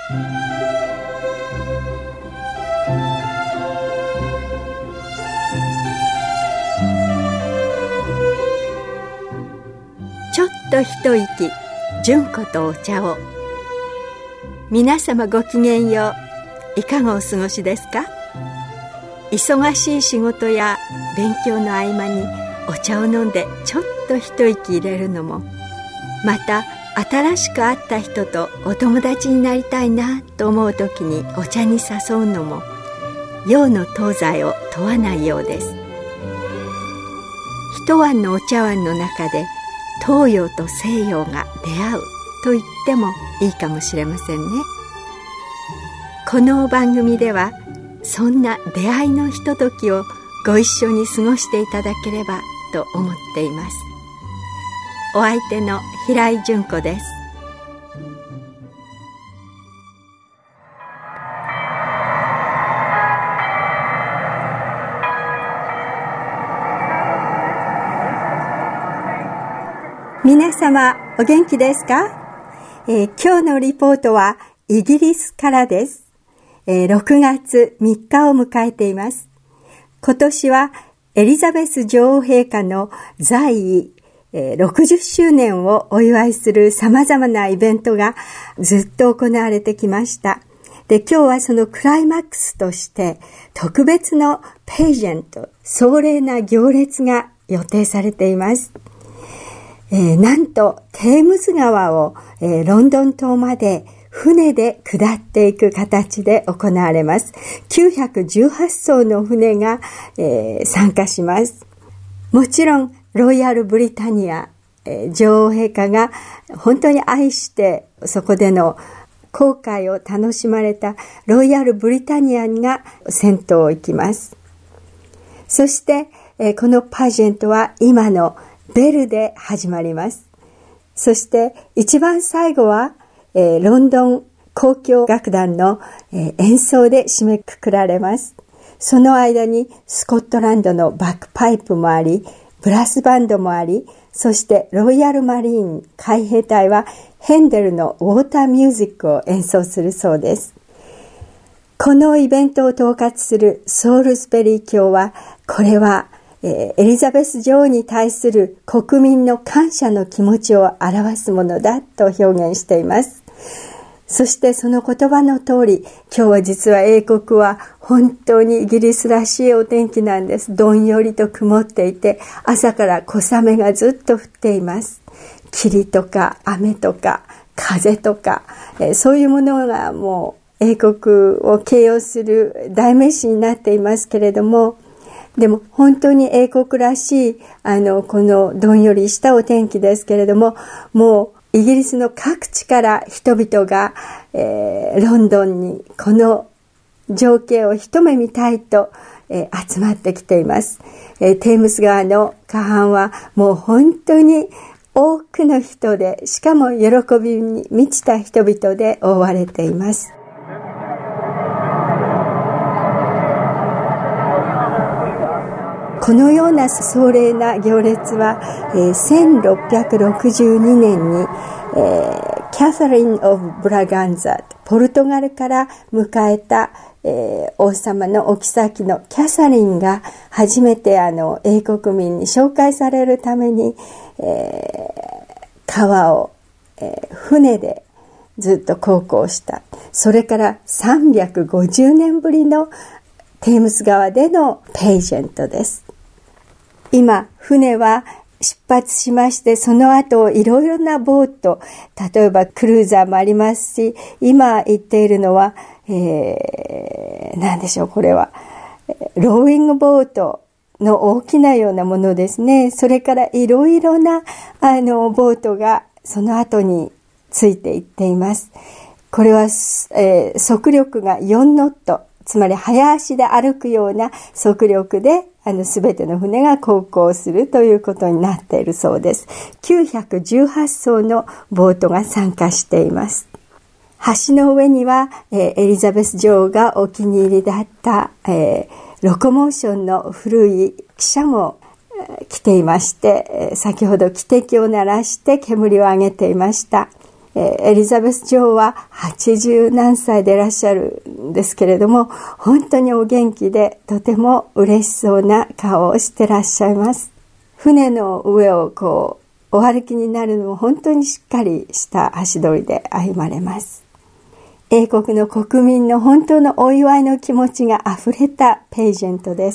ちょっと一息、純子とお茶を。皆様ごきげんよう。いかがお過ごしですか？忙しい仕事や勉強の合間にお茶を飲んでちょっと一息入れるのも、また新しく会った人とお友達になりたいなと思う時にお茶に誘うのも、洋の東西を問わないようです。一碗のお茶碗の中で東洋と西洋が出会うと言ってもいいかもしれませんね。この番組ではそんな出会いのひとときをご一緒に過ごしていただければと思っています。お相手の平井純子です。皆様お元気ですか？今日のリポートはイギリスからです。6月3日を迎えています。今年はエリザベス女王陛下の在位60周年をお祝いする様々なイベントがずっと行われてきました。で、今日はそのクライマックスとして特別のページェント、壮麗な行列が予定されています。なんとテームズ川を、ロンドン島まで船で下っていく形で行われます。918艘の船が、参加します。もちろんロイヤルブリタニア、女王陛下が本当に愛してそこでの航海を楽しまれたロイヤルブリタニアが先頭を行きます。そして、このパージェントは今のベルで始まります。そして一番最後は、ロンドン交響楽団の、演奏で締めくくられます。その間にスコットランドのバックパイプもあり、ブラスバンドもあり、そしてロイヤルマリーン海兵隊はヘンデルのウォーターミュージックを演奏するそうです。このイベントを統括するソールスベリー卿は、これはエリザベス女王に対する国民の感謝の気持ちを表すものだと表現しています。そしてその言葉の通り、今日は実は英国は本当にイギリスらしいお天気なんです。どんよりと曇っていて、朝から小雨がずっと降っています。霧とか雨とか風とか、そういうものがもう英国を形容する代名詞になっていますけれども、でも本当に英国らしいこのどんよりしたお天気ですけれども、もうイギリスの各地から人々が、ロンドンにこの情景を一目見たいと、集まってきています。テームズ川の河畔はもう本当に多くの人で、しかも喜びに満ちた人々で覆われています。このような壮麗な行列は、1662年に、キャサリン・オブ・ブラガンザ、ポルトガルから迎えた、王様のお妃のキャサリンが初めて英国民に紹介されるために、川を、船でずっと航行した。それから350年ぶりのテームズ川でのページェントです。今、船は出発しまして、その後いろいろなボート、例えばクルーザーもありますし、今行っているのは、何でしょう、これはローイングボートの大きなようなものですね。それからいろいろなボートがその後についていっています。これは、速力が4ノット、つまり早足で歩くような速力ですべての船が航行するということになっているそうです。918艘のボートが参加しています。橋の上には、エリザベス女王がお気に入りだった、ロコモーションの古い汽車も来ていまして、先ほど汽笛を鳴らして煙を上げていました。 エリザベス女王は80何歳でいらっしゃるんですけれども、本当にお元気でとても嬉しそうな顔をしてらっしゃいます。船の上をお歩きになるのも本当にしっかりした足取りで歩まれます。英国の国民の本当のお祝いの気持ちがあふれたページェントです。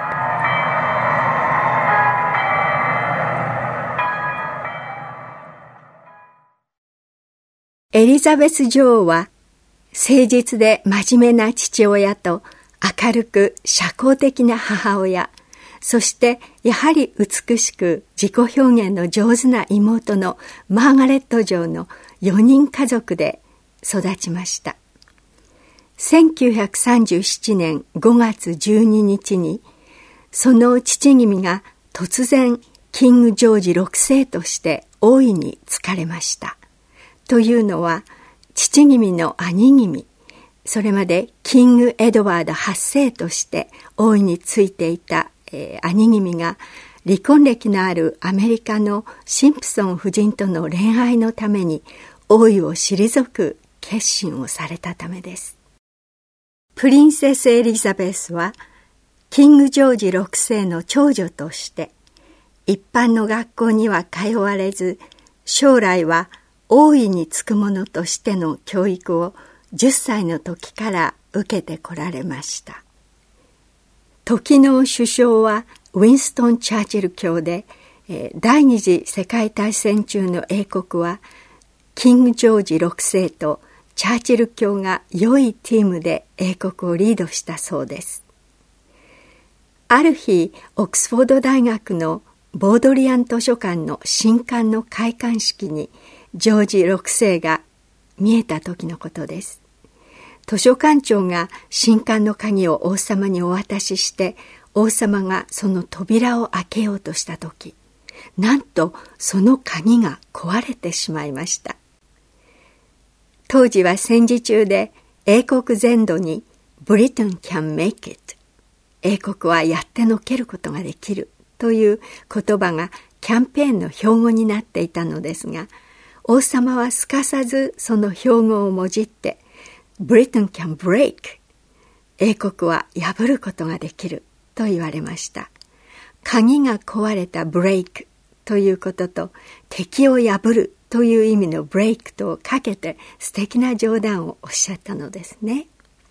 エリザベス女王は誠実で真面目な父親と明るく社交的な母親、そしてやはり美しく自己表現の上手な妹のマーガレット女王の4人家族で育ちました。1937年5月12日にその父君が突然キングジョージ6世として王位に就かれました。というのは父君の兄君、それまでキングエドワード8世として王位に就いていた、兄君が離婚歴のあるアメリカのシンプソン夫人との恋愛のために王位を退く決心をされたためです。プリンセスエリザベスはキングジョージ6世の長女として一般の学校には通われず、将来は王位に就く者としての教育を10歳の時から受けてこられました。時の首相はウィンストン・チャーチル卿で、第二次世界大戦中の英国はキングジョージ6世とチャーチル卿が良いチームで英国をリードしたそうです。ある日、オックスフォード大学のボードリアン図書館の新館の開館式にジョージ6世が見えた時のことです。図書館長が新館の鍵を王様にお渡しして、王様がその扉を開けようとした時、なんとその鍵が壊れてしまいました。当時は戦時中で英国全土に Britain can make it、 英国はやってのけることができるという言葉がキャンペーンの標語になっていたのですが、王様はすかさずその標語をもじってBritain can break、 英国は破ることができると言われました。鍵が壊れたブレイクということと敵を破るという意味のブレイクとかけて素敵な冗談をおっしゃったのですね。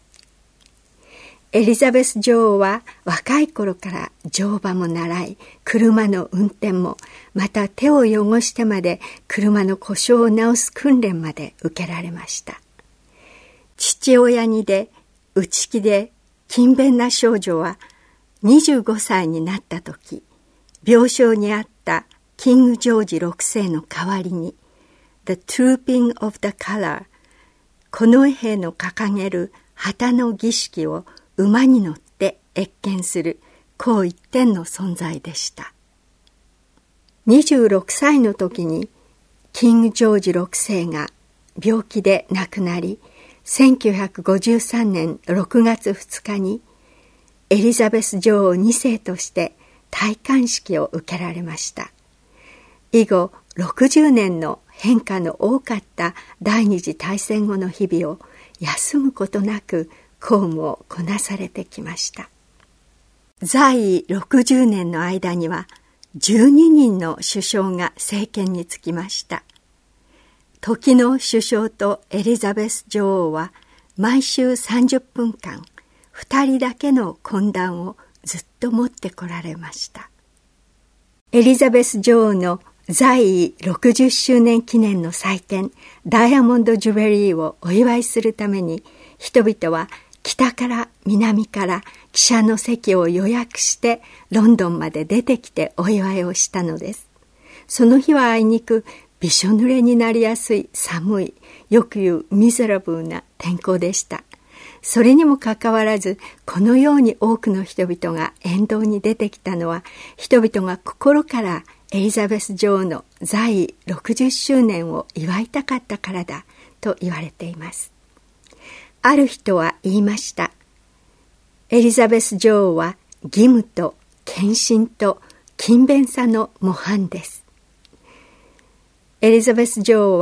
エリザベス女王は若い頃から乗馬も習い、車の運転も、また手を汚してまで車の故障を直す訓練まで受けられました。父親にで内気で勤勉な少女は25歳になった時、病床にあったキングジョージ6世の代わりに The Trooping of the Color、 近衛兵の掲げる旗の儀式を馬に乗って謁見する紅一点の存在でした。26歳の時にキングジョージ6世が病気で亡くなり、1953年6月2日にエリザベス女王2世として戴冠式を受けられました。以後60年の変化の多かった第二次大戦後の日々を休むことなく公務をこなされてきました。在位60年の間には12人の首相が政権につきました。時の首相とエリザベス女王は毎週30分間2人だけの懇談をずっと持ってこられました。エリザベス女王の在位60周年記念の祭典ダイヤモンドジュベリーをお祝いするために、人々は北から南から汽車の席を予約してロンドンまで出てきてお祝いをしたのです。その日はあいにくびしょ濡れになりやすい寒い、よく言うミゼラブルな天候でした。それにもかかわらず、このように多くの人々が沿道に出てきたのは、人々が心からエリザベス女王の在位60周年を祝いたかったからだと言われています。ある人は言いました。エリザベス女王は義務と献身と勤勉さの模範です。エリザベス女王は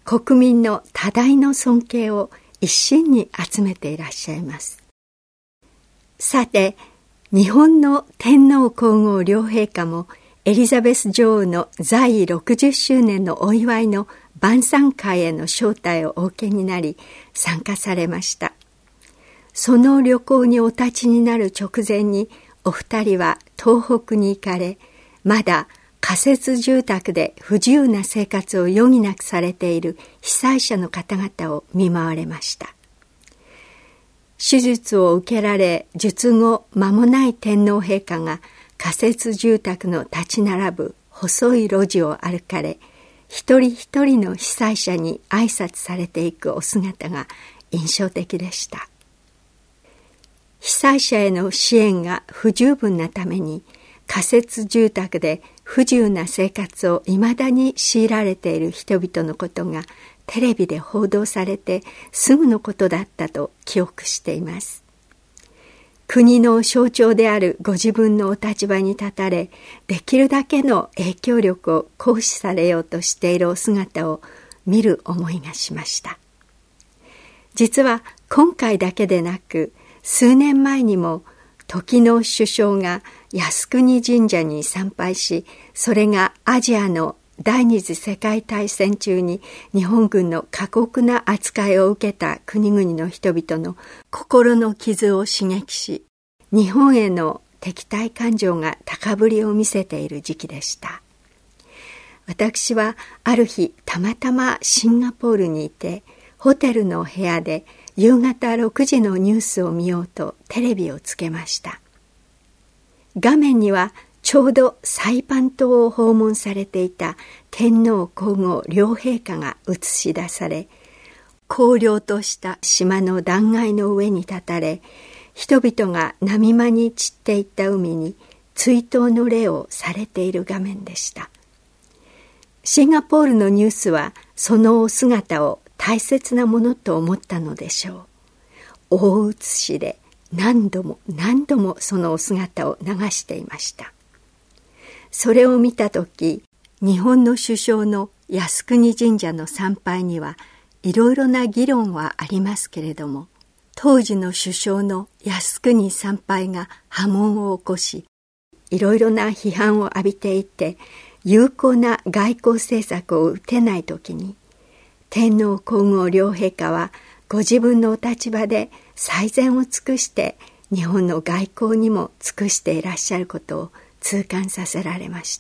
国民の多大の尊敬を一身に集めていらっしゃいます。さて、日本の天皇皇后両陛下もエリザベス女王の在位60周年のお祝いの晩餐会への招待をお受けになり参加されました。その旅行にお立ちになる直前にお二人は東北に行かれ、まだ仮設住宅で不自由な生活を余儀なくされている被災者の方々を見舞われました。手術を受けられ術後間もない天皇陛下が仮設住宅の立ち並ぶ細い路地を歩かれ、一人一人の被災者に挨拶されていくお姿が印象的でした。被災者への支援が不十分なために仮設住宅で不自由な生活をいまだに強いられている人々のことがテレビで報道されてすぐのことだったと記憶しています。国の象徴であるご自分のお立場に立たれ、できるだけの影響力を行使されようとしているお姿を見る思いがしました。実は今回だけでなく、数年前にも時の首相が靖国神社に参拝し、それがアジアの第二次世界大戦中に日本軍の過酷な扱いを受けた国々の人々の心の傷を刺激し、日本への敵対感情が高ぶりを見せている時期でした。私はある日たまたまシンガポールにいて、ホテルの部屋で夕方6時のニュースを見ようとテレビをつけました。画面にはちょうどサイパン島を訪問されていた天皇皇后両陛下が映し出され、荒涼とした島の断崖の上に立たれ、人々が波間に散っていった海に追悼の礼をされている画面でした。シンガポールのニュースはそのお姿を大切なものと思ったのでしょう。大写しで何度も何度もそのお姿を流していました。それを見たとき、日本の首相の靖国神社の参拝にはいろいろな議論はありますけれども、当時の首相の靖国参拝が波紋を起こし、いろいろな批判を浴びていて、有効な外交政策を打てないときに、天皇皇后両陛下はご自分のお立場で最善を尽くして日本の外交にも尽くしていらっしゃることを痛感させられました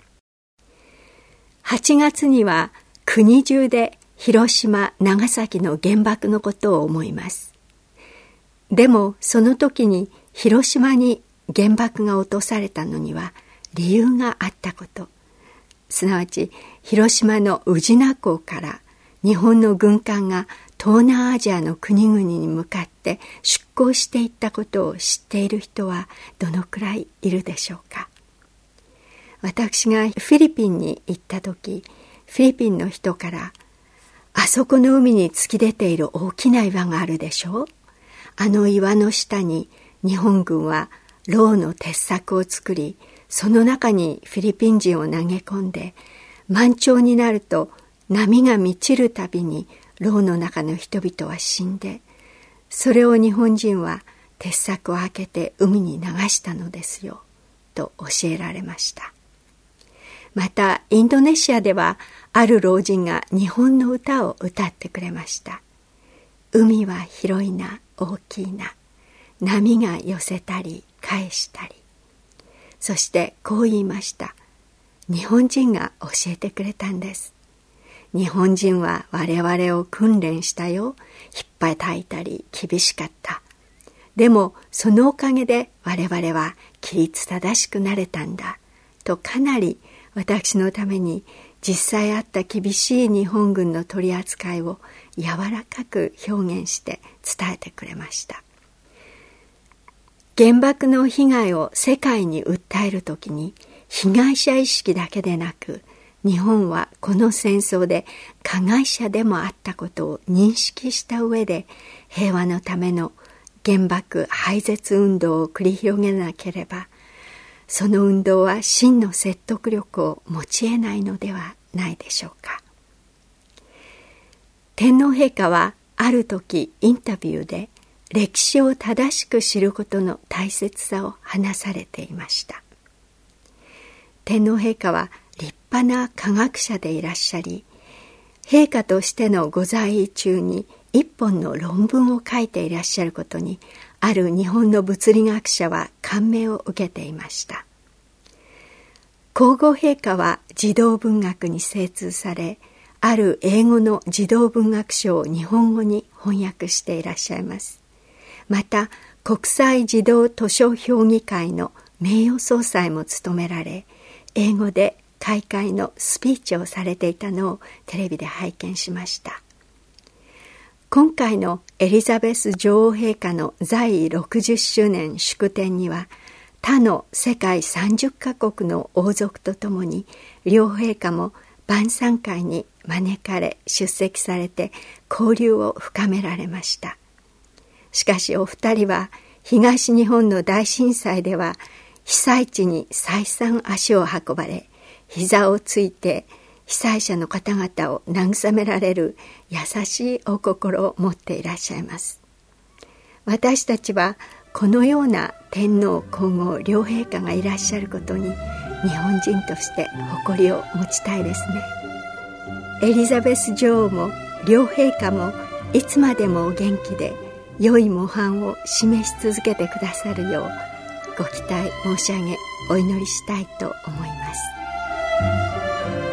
。8月には国中で広島、長崎の原爆のことを思います。でもその時に広島に原爆が落とされたのには理由があったこと、すなわち広島の宇品港から日本の軍艦が東南アジアの国々に向かって出港していったことを知っている人はどのくらいいるでしょうか。私がフィリピンに行った時、フィリピンの人から、あそこの海に突き出ている大きな岩があるでしょう。あの岩の下に日本軍は牢の鉄柵を作り、その中にフィリピン人を投げ込んで、満潮になると波が満ちるたびに牢の中の人々は死んで、それを日本人は鉄柵を開けて海に流したのですよ、と教えられました。またインドネシアではある老人が日本の歌を歌ってくれました。海は広いな、大きいな、波が寄せたり返したり。そしてこう言いました。日本人が教えてくれたんです。日本人は我々を訓練したよ。引っ叩いたり厳しかった。でもそのおかげで我々は規律正しくなれたんだ。とかなり私のために実際あった厳しい日本軍の取り扱いを柔らかく表現して伝えてくれました。原爆の被害を世界に訴えるときに被害者意識だけでなく、日本はこの戦争で加害者でもあったことを認識した上で平和のための原爆廃絶運動を繰り広げなければ、その運動は真の説得力を持ち得ないのではないでしょうか。 天皇陛下はある時インタビューで歴史を正しく知ることの大切さを話されていました。天皇陛下は立派な科学者でいらっしゃり、陛下としてのご在位中に一本の論文を書いていらっしゃることに、ある日本の物理学者は感銘を受けていました。皇后陛下は児童文学に精通され、ある英語の児童文学書を日本語に翻訳していらっしゃいます。また、国際児童図書評議会の名誉総裁も務められ、英語で開会のスピーチをされていたのをテレビで拝見しました。今回のエリザベス女王陛下の在位60周年祝典には、他の世界30カ国の王族とともに、両陛下も晩餐会に招かれ出席されて交流を深められました。しかしお二人は東日本の大震災では被災地に再三足を運ばれ、膝をついて被災者の方々を慰められる優しいお心を持っていらっしゃいます。私たちはこのような天皇皇后両陛下がいらっしゃることに、日本人として誇りを持ちたいですね。エリザベス女王も両陛下もいつまでもお元気で、良い模範を示し続けてくださるようご期待申し上げ、お祈りしたいと思います。